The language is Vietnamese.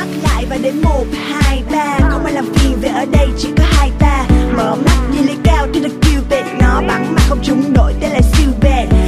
mắt lại và đến 1, 2, 3. Không ai làm phiền vì ở đây chỉ có hai ta. Mở mắt nhìn lên cao thì được kêu bệt. Nó bắn mà không trúng nổi tên là siêu bệt.